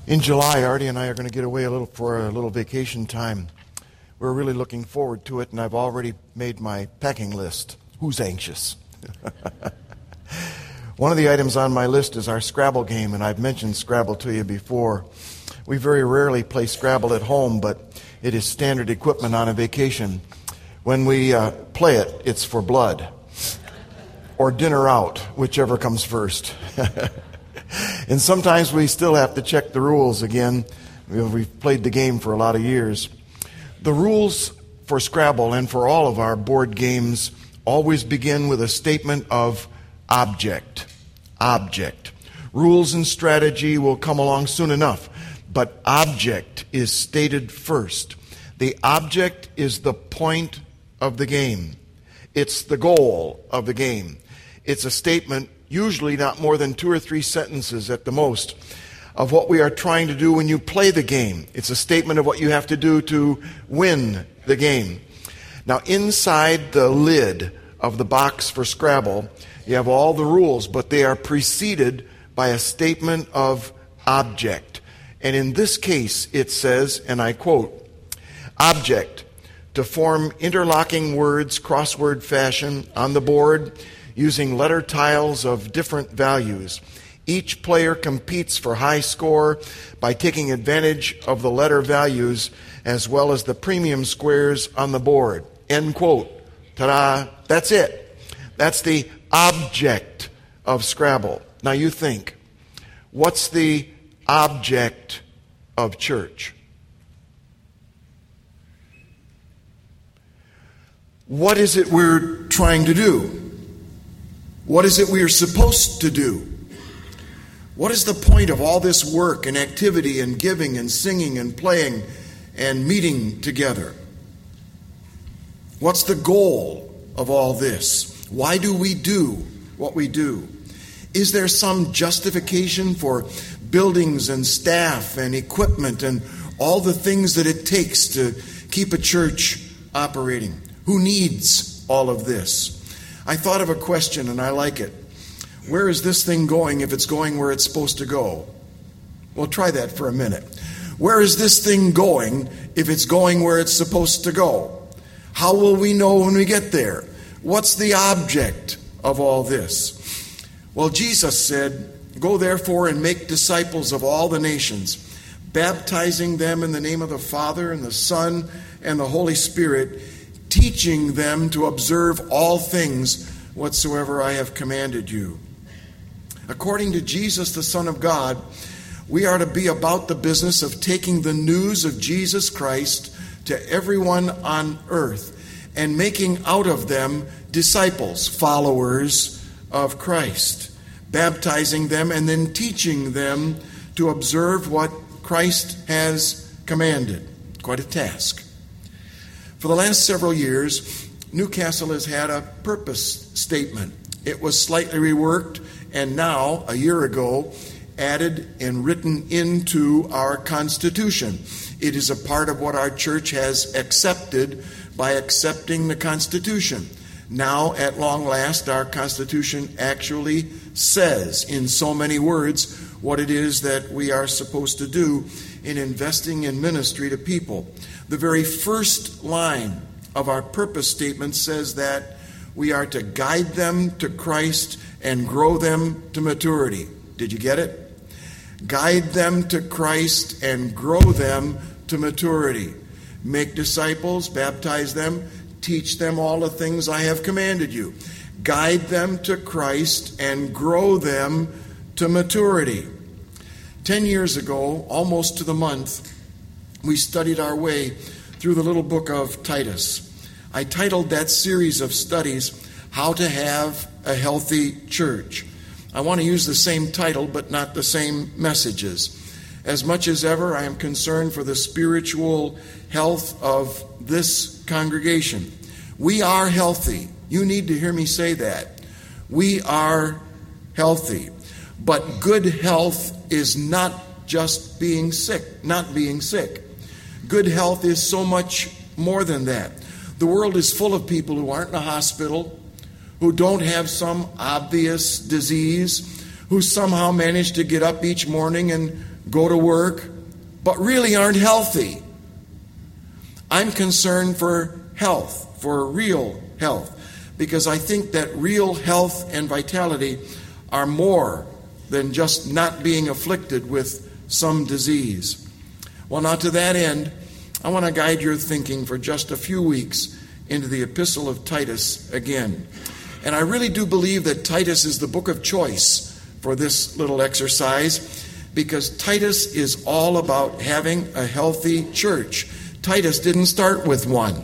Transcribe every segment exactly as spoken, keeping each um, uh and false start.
In July, Artie and I are going to get away a little for a little vacation time. We're really looking forward to it, and I've already made my packing list. Who's anxious? One of the items on my list is our Scrabble game, and I've mentioned Scrabble to you before. We very rarely play Scrabble at home, but it is standard equipment on a vacation. When we uh, play it, it's for blood or dinner out, whichever comes first. And sometimes we still have to check the rules again. We've played the game for a lot of years. The rules for Scrabble and for all of our board games always begin with a statement of object. Object. Rules and strategy will come along soon enough, but object is stated first. The object is the point of the game. It's the goal of the game. It's a statement, usually not more than two or three sentences at the most, of what we are trying to do when you play the game. It's a statement of what you have to do to win the game. Now, inside the lid of the box for Scrabble, you have all the rules, but they are preceded by a statement of object. And in this case, it says, and I quote, "Object, to form interlocking words crossword fashion on the board using letter tiles of different values. Each player competes for high score by taking advantage of the letter values as well as the premium squares on the board." End quote. Ta-da. That's it. That's the object of Scrabble. Now you think, what's the object of church? What is it we're trying to do? What is it we are supposed to do? What is the point of all this work and activity and giving and singing and playing and meeting together? What's the goal of all this? Why do we do what we do? Is there some justification for buildings and staff and equipment and all the things that it takes to keep a church operating? Who needs all of this? I thought of a question, and I like it. Where is this thing going if it's going where it's supposed to go? Well, try that for a minute. Where is this thing going if it's going where it's supposed to go? How will we know when we get there? What's the object of all this? Well, Jesus said, "Go therefore and make disciples of all the nations, baptizing them in the name of the Father and the Son and the Holy Spirit, teaching them to observe all things whatsoever I have commanded you." According to Jesus, the Son of God, we are to be about the business of taking the news of Jesus Christ to everyone on earth and making out of them disciples, followers of Christ, baptizing them and then teaching them to observe what Christ has commanded. Quite a task. For the last several years, Newcastle has had a purpose statement. It was slightly reworked and now, a year ago, added and written into our Constitution. It is a part of what our church has accepted by accepting the Constitution. Now, at long last, our Constitution actually says in so many words what it is that we are supposed to do in investing in ministry to people. The very first line of our purpose statement says that we are to guide them to Christ and grow them to maturity. Did you get it? Guide them to Christ and grow them to maturity. Make disciples, baptize them, teach them all the things I have commanded you. Guide them to Christ and grow them to maturity. Ten years ago, almost to the month, we studied our way through the little book of Titus. I titled that series of studies, "How to Have a Healthy Church." I want to use the same title, but not the same messages. As much as ever, I am concerned for the spiritual health of this congregation. We are healthy. You need to hear me say that. We are healthy. But good health is not just being sick, not being sick. Good health is so much more than that. The world is full of people who aren't in a hospital, who don't have some obvious disease, who somehow manage to get up each morning and go to work, but really aren't healthy. I'm concerned for health, for real health, because I think that real health and vitality are more than just not being afflicted with some disease. Well, now to that end, I want to guide your thinking for just a few weeks into the epistle of Titus again. And I really do believe that Titus is the book of choice for this little exercise, because Titus is all about having a healthy church. Titus didn't start with one.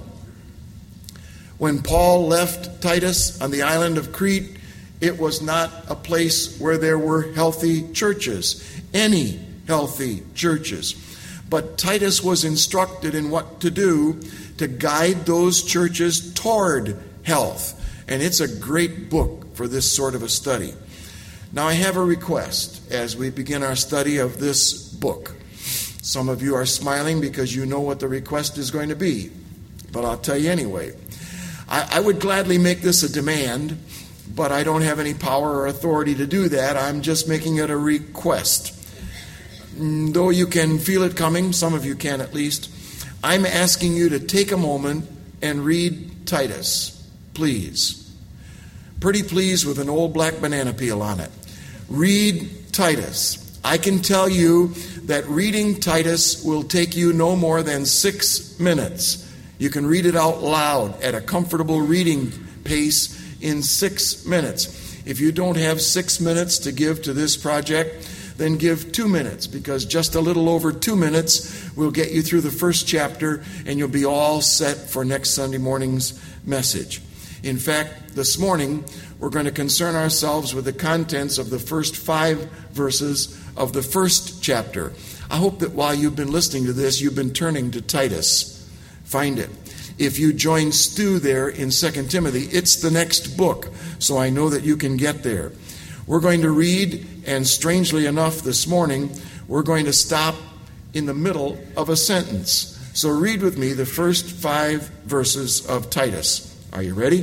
When Paul left Titus on the island of Crete, it was not a place where there were healthy churches, any healthy churches. But Titus was instructed in what to do to guide those churches toward health. And it's a great book for this sort of a study. Now I have a request as we begin our study of this book. Some of you are smiling because you know what the request is going to be. But I'll tell you anyway. I, I would gladly make this a demand, but I don't have any power or authority to do that. I'm just making it a request. Though you can feel it coming, some of you can at least, I'm asking you to take a moment and read Titus, please. Pretty please with an old black banana peel on it. Read Titus. I can tell you that reading Titus will take you no more than six minutes. You can read it out loud at a comfortable reading pace in six minutes. If you don't have six minutes to give to this project, then give two minutes, because just a little over two minutes will get you through the first chapter and you'll be all set for next Sunday morning's message. In fact, this morning we're going to concern ourselves with the contents of the first five verses of the first chapter. I hope that while you've been listening to this, you've been turning to Titus. Find it. If you join Stu there in Second Timothy, it's the next book, so I know that you can get there. We're going to read, and strangely enough this morning, we're going to stop in the middle of a sentence. So read with me the first five verses of Titus. Are you ready?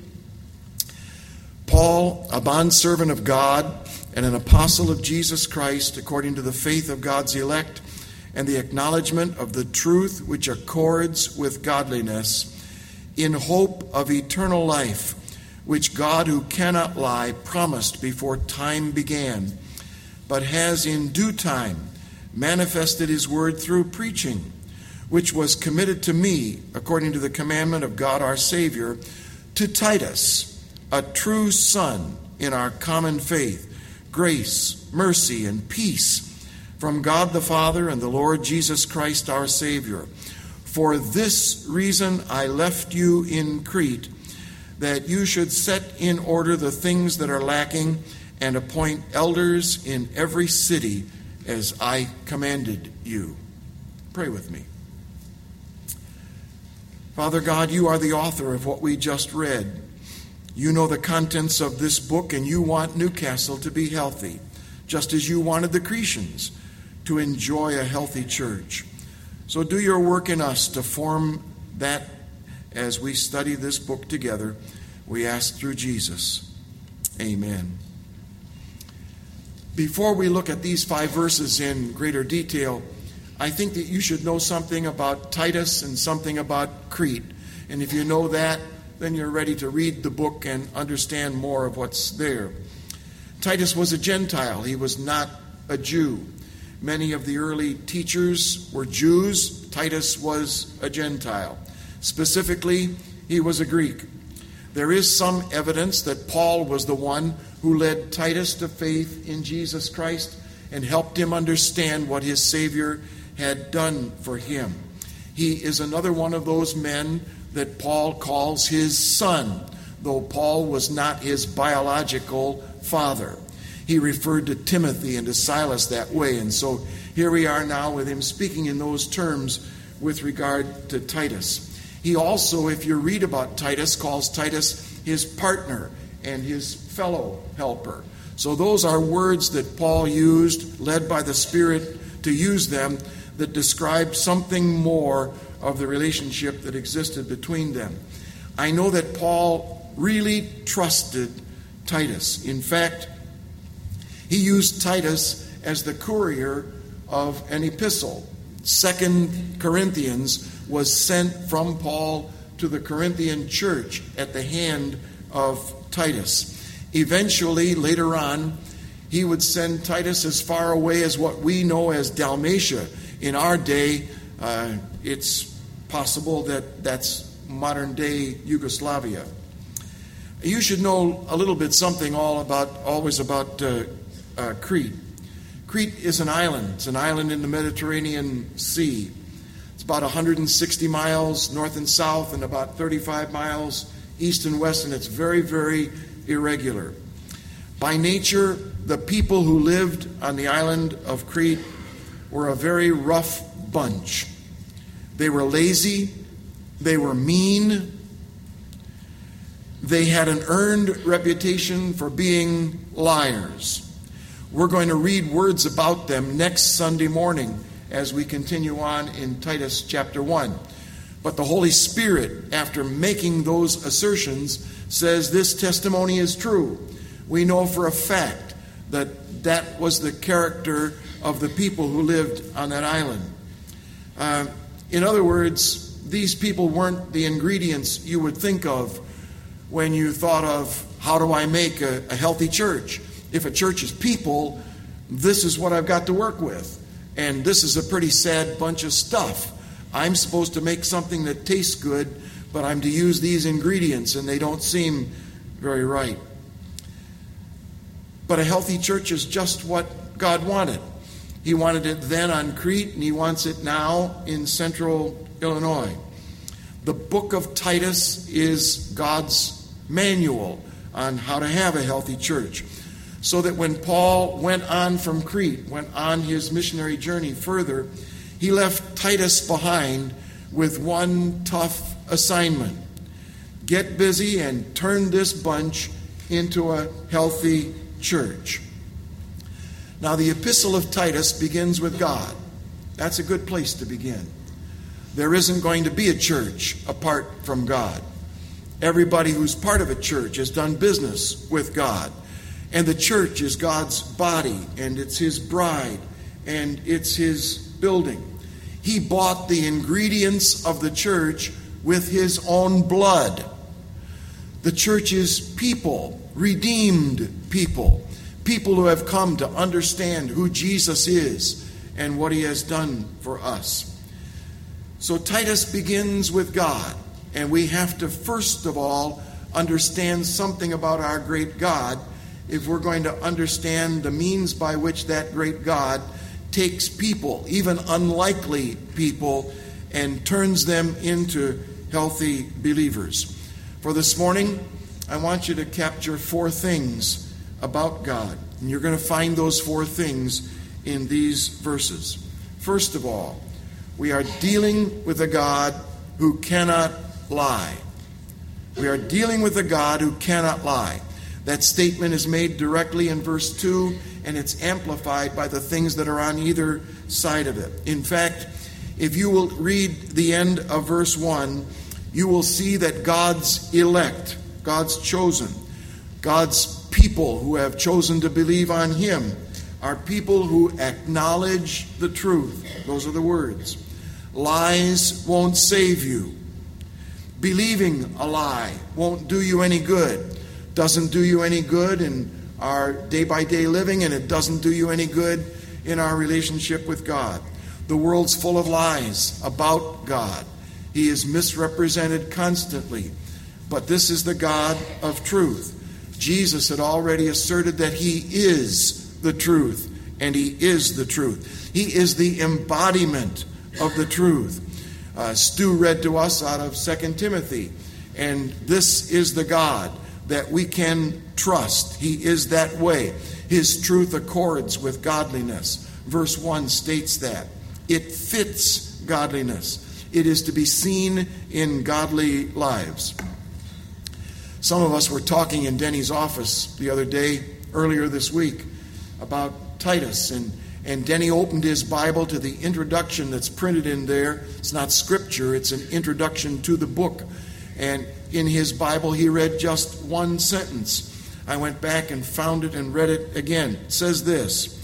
Paul, a bondservant of God and an apostle of Jesus Christ, according to the faith of God's elect and the acknowledgement of the truth which accords with godliness, in hope of eternal life, which God, who cannot lie, promised before time began, but has in due time manifested his word through preaching, which was committed to me according to the commandment of God our Savior, to Titus, a true son in our common faith, grace, mercy, and peace from God the Father and the Lord Jesus Christ our Savior. For this reason I left you in Crete, that you should set in order the things that are lacking and appoint elders in every city as I commanded you. Pray with me. Father God, you are the author of what we just read. You know the contents of this book, and you want Newcastle to be healthy, just as you wanted the Cretans to enjoy a healthy church. So do your work in us to form that as we study this book together. We ask through Jesus. Amen. Before we look at these five verses in greater detail, I think that you should know something about Titus and something about Crete. And if you know that, then you're ready to read the book and understand more of what's there. Titus was a Gentile. He was not a Jew. Many of the early teachers were Jews. Titus was a Gentile. Specifically, he was a Greek. There is some evidence that Paul was the one who led Titus to faith in Jesus Christ and helped him understand what his Savior had done for him. He is another one of those men that Paul calls his son, though Paul was not his biological father. He referred to Timothy and to Silas that way, and so here we are now with him speaking in those terms with regard to Titus. He also, if you read about Titus, calls Titus his partner and his fellow helper. So those are words that Paul used, led by the Spirit to use them, that describe something more of the relationship that existed between them. I know that Paul really trusted Titus. In fact, he used Titus as the courier of an epistle. Second Corinthians was sent from Paul to the Corinthian church at the hand of Titus. Eventually, later on, he would send Titus as far away as what we know as Dalmatia. In our day, uh, it's possible that that's modern-day Yugoslavia. You should know a little bit something all about, always about uh, uh, Crete. Crete is an island. It's an island in the Mediterranean Sea. It's about one hundred sixty miles north and south and about thirty-five miles east and west, and it's very, very irregular. By nature, the people who lived on the island of Crete were a very rough bunch. They were lazy. They were mean. They had an earned reputation for being liars. We're going to read words about them next Sunday morning as we continue on in Titus chapter one. But the Holy Spirit, after making those assertions, says this testimony is true. We know for a fact that that was the character of the people who lived on that island. Uh, in other words, these people weren't the ingredients you would think of when you thought of, how do I make a, a healthy church? If a church is people, this is what I've got to work with. And this is a pretty sad bunch of stuff. I'm supposed to make something that tastes good, but I'm to use these ingredients, and they don't seem very right. But a healthy church is just what God wanted. He wanted it then on Crete, and he wants it now in central Illinois. The book of Titus is God's manual on how to have a healthy church. So that when Paul went on from Crete, went on his missionary journey further, he left Titus behind with one tough assignment. Get busy and turn this bunch into a healthy church. Now, the epistle of Titus begins with God. That's a good place to begin. There isn't going to be a church apart from God. Everybody who's part of a church has done business with God. And the church is God's body, and it's his bride, and it's his building. He bought the ingredients of the church with his own blood. The church is people, redeemed people, people who have come to understand who Jesus is and what he has done for us. So Titus begins with God, and we have to first of all understand something about our great God if we're going to understand the means by which that great God takes people, even unlikely people, and turns them into healthy believers. For this morning, I want you to capture four things about God. And you're going to find those four things in these verses. First of all, we are dealing with a God who cannot lie. We are dealing with a God who cannot lie. That statement is made directly in verse two, and it's amplified by the things that are on either side of it. In fact, if you will read the end of verse one, you will see that God's elect, God's chosen, God's people who have chosen to believe on him are people who acknowledge the truth. Those are the words. Lies won't save you. Believing a lie won't do you any good. Doesn't do you any good in our day-by-day living, and it doesn't do you any good in our relationship with God. The world's full of lies about God. He is misrepresented constantly. But this is the God of truth. Jesus had already asserted that he is the truth, and he is the truth. He is the embodiment of the truth. Uh, Stu read to us out of Second Timothy, and this is the God that we can trust. He is that way. His truth accords with godliness. Verse one states that. It fits godliness. It is to be seen in godly lives. Some of us were talking in Denny's office the other day, earlier this week, about Titus, and, and Denny opened his Bible to the introduction that's printed in there. It's not scripture, it's an introduction to the book. And in his Bible, he read just one sentence. I went back and found it and read it again. It says this: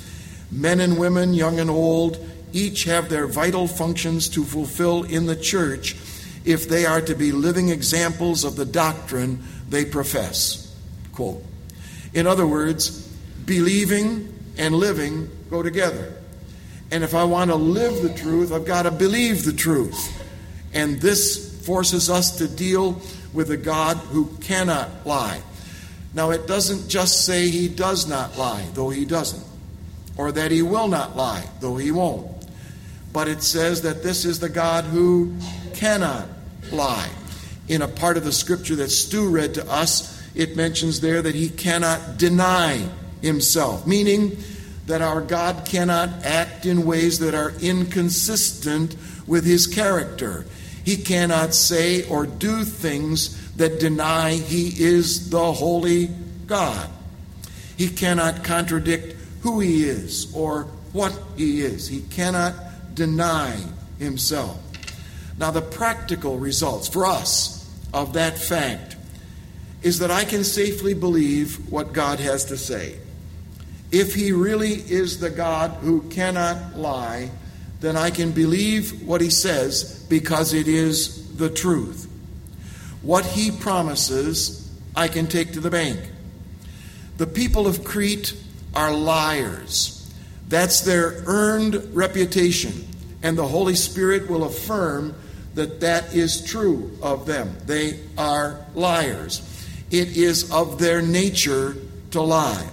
Men and women, young and old, each have their vital functions to fulfill in the church if they are to be living examples of the doctrine they profess. Quote. In other words, believing and living go together. And if I want to live the truth, I've got to believe the truth. And this forces us to deal with a God who cannot lie. Now, it doesn't just say he does not lie, though he doesn't, or that he will not lie, though he won't. But it says that this is the God who cannot lie. In a part of the scripture that Stu read to us, it mentions there that he cannot deny himself, meaning that our God cannot act in ways that are inconsistent with his character. He cannot say or do things that deny he is the holy God. He cannot contradict who he is or what he is. He cannot deny himself. Now, the practical results for us of that fact is that I can safely believe what God has to say. If he really is the God who cannot lie, then I can believe what he says because it is the truth. What he promises, I can take to the bank. The people of Crete are liars. That's their earned reputation, and the Holy Spirit will affirm that that is true of them. They are liars. It is of their nature to lie.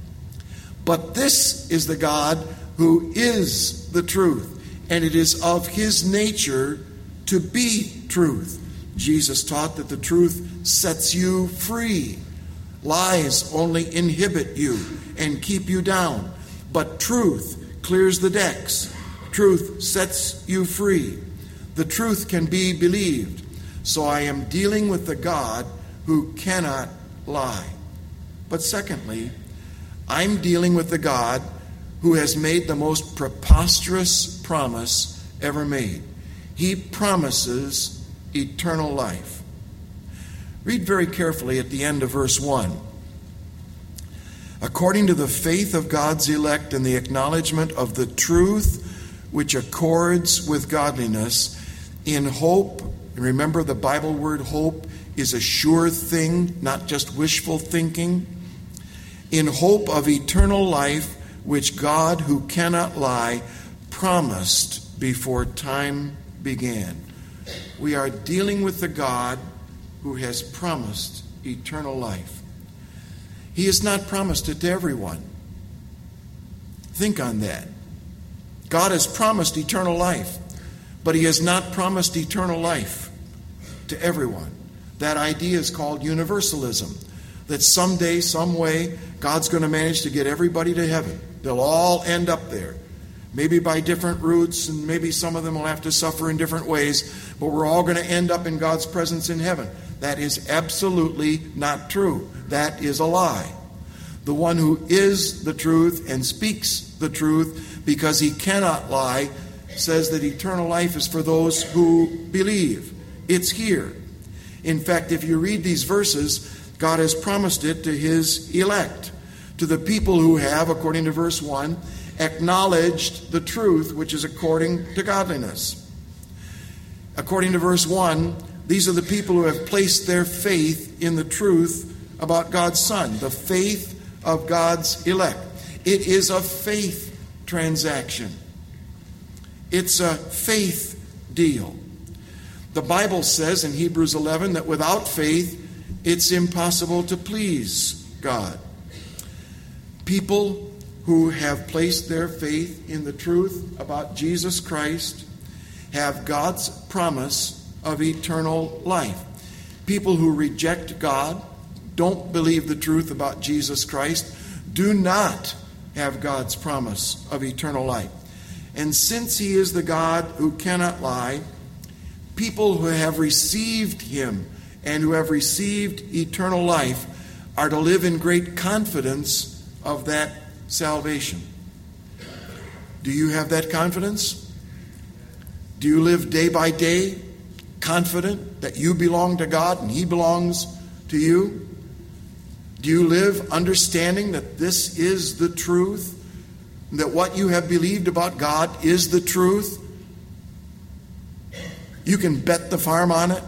But this is the God who is the truth, and it is of his nature to be truth. Jesus taught that the truth sets you free. Lies only inhibit you and keep you down, but truth clears the decks. Truth sets you free. The truth can be believed. So I am dealing with the God who cannot lie. But secondly, I'm dealing with the God who has made the most preposterous promise ever made. He promises eternal life. Read very carefully at the end of verse one. According to the faith of God's elect and the acknowledgement of the truth which accords with godliness, in hope, remember the Bible word hope is a sure thing, not just wishful thinking. In hope of eternal life, which God, who cannot lie, promised before time began. We are dealing with the God who has promised eternal life. He has not promised it to everyone. Think on that. God has promised eternal life, but he has not promised eternal life to everyone. That idea is called universalism, that someday, some way, God's going to manage to get everybody to heaven. They'll all end up there. Maybe by different routes, and maybe some of them will have to suffer in different ways, but we're all going to end up in God's presence in heaven. That is absolutely not true. That is a lie. The one who is the truth and speaks the truth because he cannot lie says that eternal life is for those who believe. It's here. In fact, if you read these verses, God has promised it to his elect, to the people who have, according to verse one, acknowledged the truth which is according to godliness. According to verse one, these are the people who have placed their faith in the truth about God's Son, the faith of God's elect. It is a faith transaction. It's a faith deal. The Bible says in Hebrews eleven that without faith, it's impossible to please God. People who have placed their faith in the truth about Jesus Christ have God's promise of eternal life. People who reject God, don't believe the truth about Jesus Christ, do not have God's promise of eternal life. And since he is the God who cannot lie, people who have received him and who have received eternal life are to live in great confidence of that salvation. Do you have that confidence? Do you live day by day confident that you belong to God and he belongs to you? Do you live understanding that this is the truth, that what you have believed about God is the truth? You can bet the farm on it.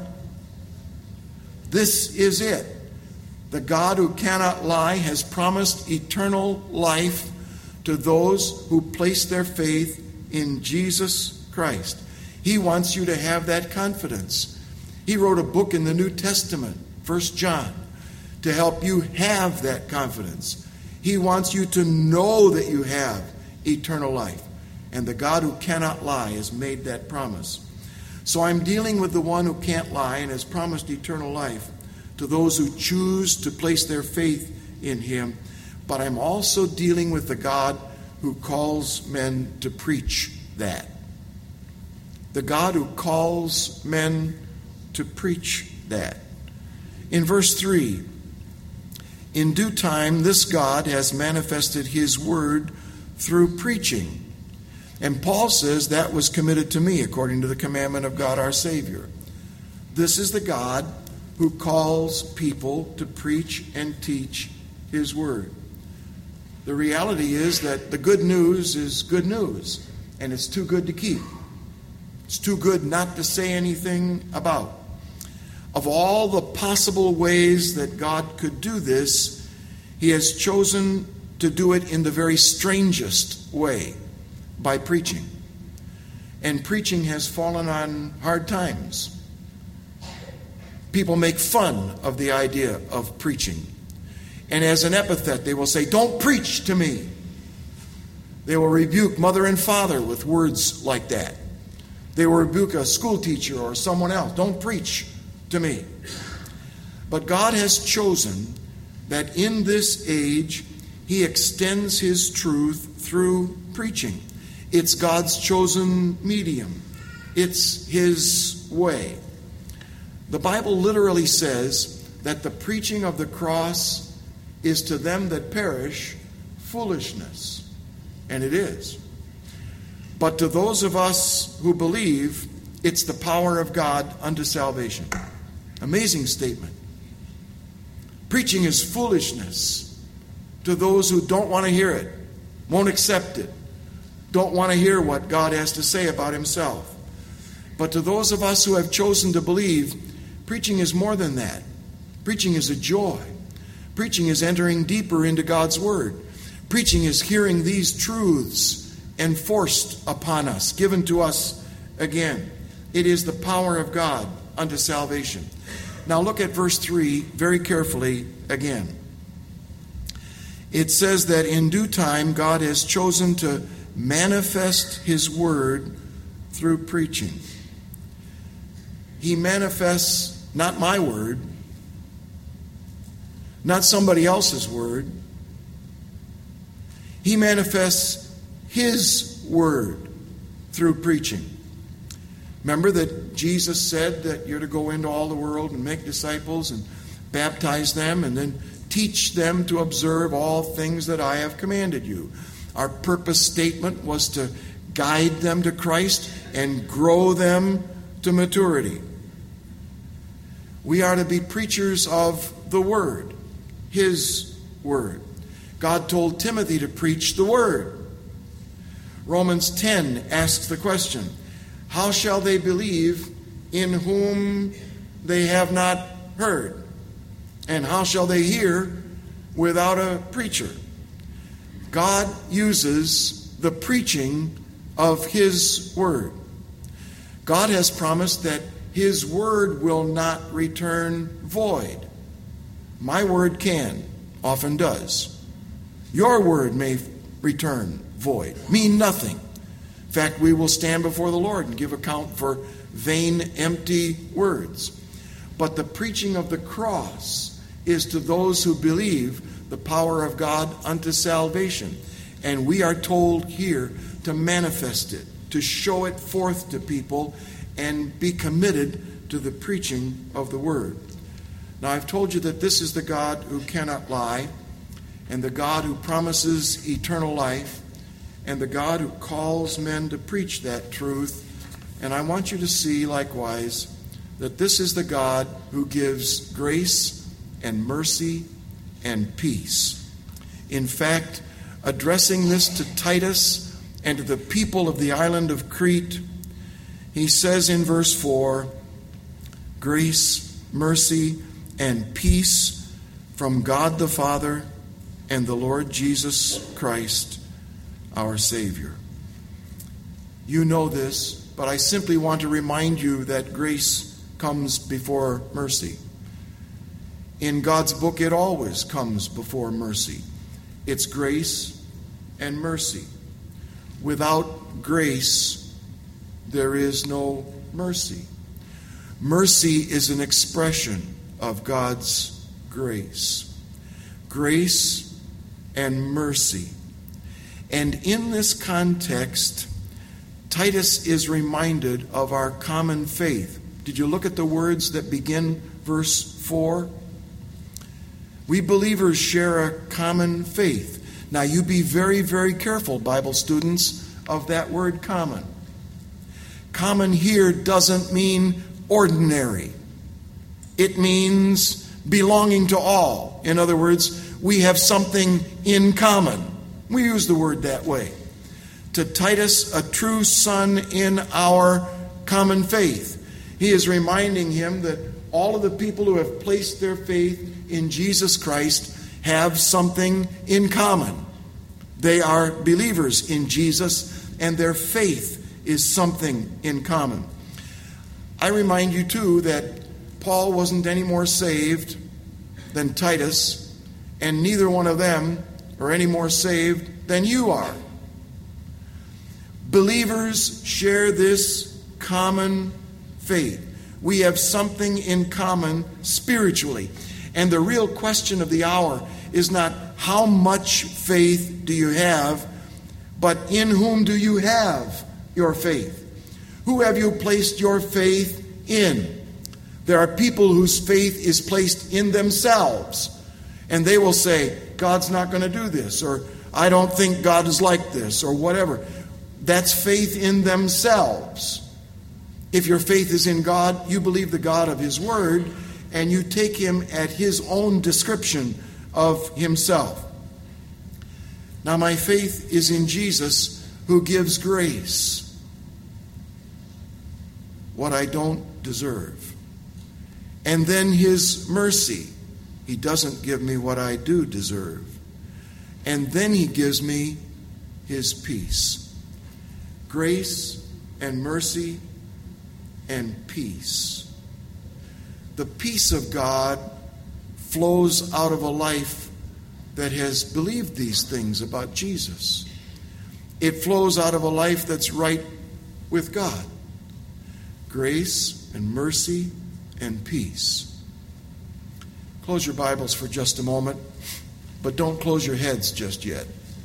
This is it. The God who cannot lie has promised eternal life to those who place their faith in Jesus Christ. He wants you to have that confidence. He wrote a book in the New Testament, First John, to help you have that confidence. He wants you to know that you have eternal life. And the God who cannot lie has made that promise. So I'm dealing with the one who can't lie and has promised eternal life to those who choose to place their faith in him. But I'm also dealing with the God who calls men to preach that. The God who calls men to preach that. In verse three, in due time this God has manifested his word through preaching. And Paul says that was committed to me according to the commandment of God our Savior. This is the God who calls people to preach and teach his word. The reality is that the good news is good news, and it's too good to keep. It's too good not to say anything about. Of all the possible ways that God could do this, he has chosen to do it in the very strangest way, by preaching. And preaching has fallen on hard times. People make fun of the idea of preaching. And as an epithet, they will say, "Don't preach to me." They will rebuke mother and father with words like that. They will rebuke a school teacher or someone else. "Don't preach to me." But God has chosen that in this age, he extends his truth through preaching. It's God's chosen medium. It's his way. The Bible literally says that the preaching of the cross is to them that perish foolishness. And it is. But to those of us who believe, it's the power of God unto salvation. Amazing statement. Preaching is foolishness to those who don't want to hear it, won't accept it, don't want to hear what God has to say about himself. But to those of us who have chosen to believe, preaching is more than that. Preaching is a joy. Preaching is entering deeper into God's word. Preaching is hearing these truths enforced upon us, given to us again. It is the power of God unto salvation. Now look at verse three very carefully again. It says that in due time God has chosen to manifest his word through preaching. He manifests not my word, not somebody else's word. He manifests his word through preaching. Remember that Jesus said that you're to go into all the world and make disciples and baptize them and then teach them to observe all things that I have commanded you. Our purpose statement was to guide them to Christ and grow them to maturity. We are to be preachers of the word, his word. God told Timothy to preach the word. Romans ten asks the question, how shall they believe in whom they have not heard? And how shall they hear without a preacher? God uses the preaching of his word. God has promised that his word will not return void. My word can, often does. Your word may return void, mean nothing. In fact, we will stand before the Lord and give account for vain, empty words. But the preaching of the cross is to those who believe the power of God unto salvation. And we are told here to manifest it, to show it forth to people, and be committed to the preaching of the word. Now, I've told you that this is the God who cannot lie, and the God who promises eternal life, and the God who calls men to preach that truth. And I want you to see, likewise, that this is the God who gives grace and mercy and peace. In fact, addressing this to Titus and to the people of the island of Crete, he says in verse four, grace, mercy, and peace from God the Father and the Lord Jesus Christ, our Savior. You know this, but I simply want to remind you that grace comes before mercy. In God's book, it always comes before mercy. It's grace and mercy. Without grace, there is no mercy. Mercy is an expression of God's grace. Grace and mercy. And in this context, Titus is reminded of our common faith. Did you look at the words that begin verse four? We believers share a common faith. Now you be very, very careful, Bible students, of that word common. Common here doesn't mean ordinary. It means belonging to all. In other words, we have something in common. We use the word that way. To Titus, a true son in our common faith. He is reminding him that all of the people who have placed their faith in Jesus Christ have something in common. They are believers in Jesus, and their faith is something in common. I remind you, too, that Paul wasn't any more saved than Titus, and neither one of them are any more saved than you are. Believers share this common faith. We have something in common spiritually. And the real question of the hour is not how much faith do you have, but in whom do you have your faith? Who have you placed your faith in? There are people whose faith is placed in themselves, and they will say, God's not going to do this, or I don't think God is like this, or whatever. That's faith in themselves. If your faith is in God, you believe the God of His Word, and you take Him at His own description of Himself. Now, my faith is in Jesus, who gives grace, what I don't deserve. And then His mercy. He doesn't give me what I do deserve. And then He gives me His peace. Grace and mercy and peace. The peace of God flows out of a life that has believed these things about Jesus. It flows out of a life that's right with God. Grace and mercy and peace. Close your Bibles for just a moment, but don't close your heads just yet.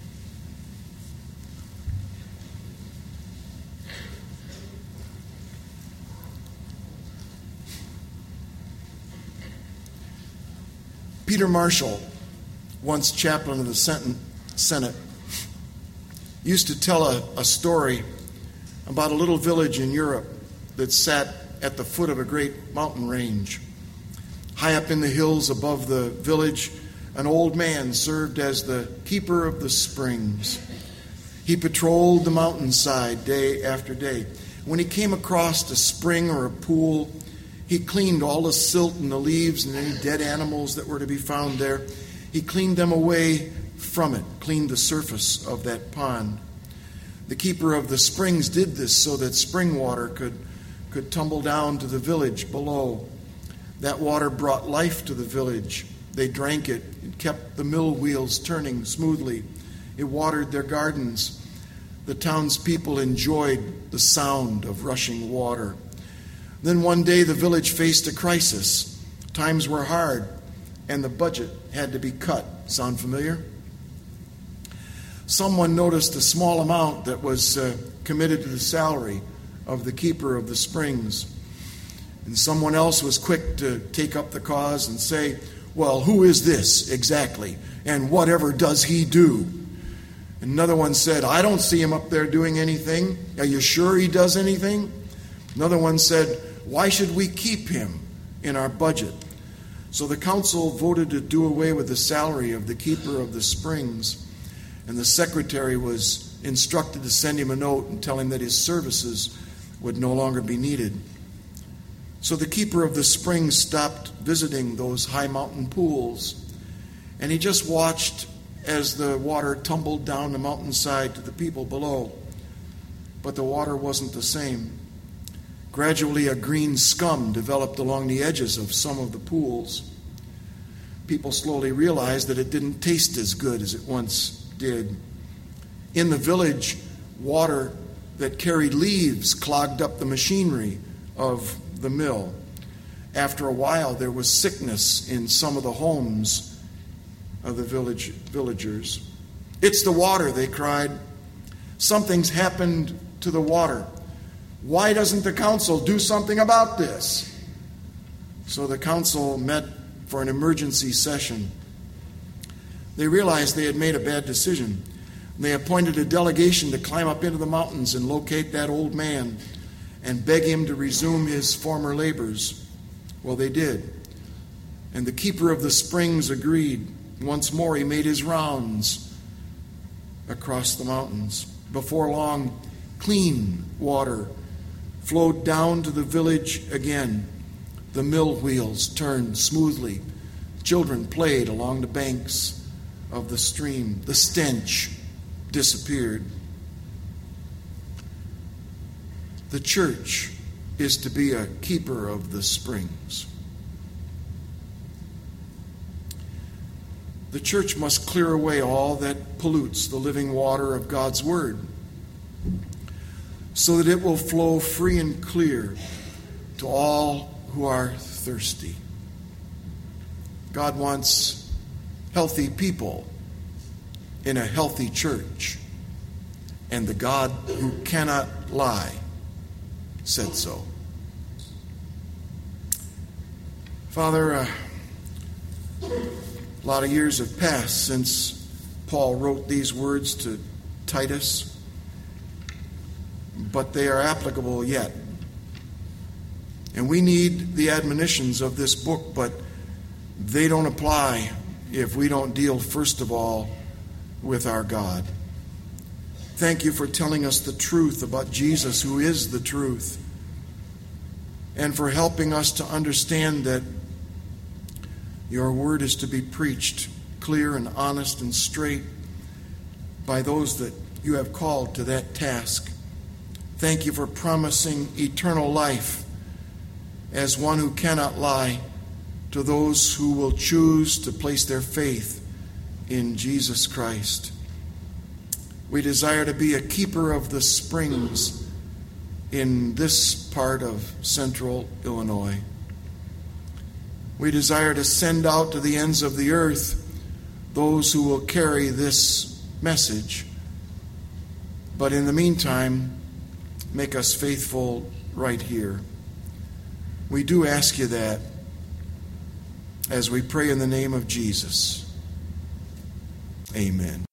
Peter Marshall, once chaplain of the Senate, used to tell a, a story about a little village in Europe that sat at the foot of a great mountain range. High up in the hills above the village, an old man served as the keeper of the springs. He patrolled the mountainside day after day. When he came across a spring or a pool, he cleaned all the silt and the leaves and any dead animals that were to be found there. He cleaned them away from it, cleaned the surface of that pond. The keeper of the springs did this so that spring water could, could tumble down to the village below. That water brought life to the village. They drank it. It kept the mill wheels turning smoothly. It watered their gardens. The townspeople enjoyed the sound of rushing water. Then one day the village faced a crisis. Times were hard, and the budget had to be cut. Sound familiar? Someone noticed a small amount that was uh, committed to the salary of the keeper of the springs. And someone else was quick to take up the cause and say, well, who is this exactly? And whatever does he do? Another one said, I don't see him up there doing anything. Are you sure he does anything? Another one said, why should we keep him in our budget? So the council voted to do away with the salary of the keeper of the springs. and the secretary was instructed to send him a note and tell him that his services would no longer be needed. So the keeper of the spring stopped visiting those high mountain pools, and he just watched as the water tumbled down the mountainside to the people below. But the water wasn't the same. Gradually, a green scum developed along the edges of some of the pools. People slowly realized that it didn't taste as good as it once did. In the village, water that carried leaves clogged up the machinery of the mill. After a while, there was sickness in some of the homes of the village villagers. "It's the water," they cried. "Something's happened to the water. Why doesn't the council do something about this?" So the council met for an emergency session. They realized they had made a bad decision. They appointed a delegation to climb up into the mountains and locate that old man and beg him to resume his former labors. Well, they did. And the keeper of the springs agreed. Once more, he made his rounds across the mountains. Before long, clean water flowed down to the village again. The mill wheels turned smoothly. Children played along the banks of the stream. The stench disappeared. The church is to be a keeper of the springs. The church must clear away all that pollutes the living water of God's Word, so that it will flow free and clear to all who are thirsty. God wants healthy people in a healthy church, and the God who cannot lie said so. Father, uh, a lot of years have passed since Paul wrote these words to Titus, but they are applicable yet. And we need the admonitions of this book, but they don't apply if we don't deal first of all with our God. Thank you for telling us the truth about Jesus, who is the truth, and for helping us to understand that your word is to be preached clear and honest and straight by those that you have called to that task. Thank you for promising eternal life as one who cannot lie to those who will choose to place their faith in Jesus Christ. We desire to be a keeper of the springs in this part of central Illinois. We desire to send out to the ends of the earth those who will carry this message. But in the meantime, make us faithful right here. We do ask you that as we pray in the name of Jesus. Amen.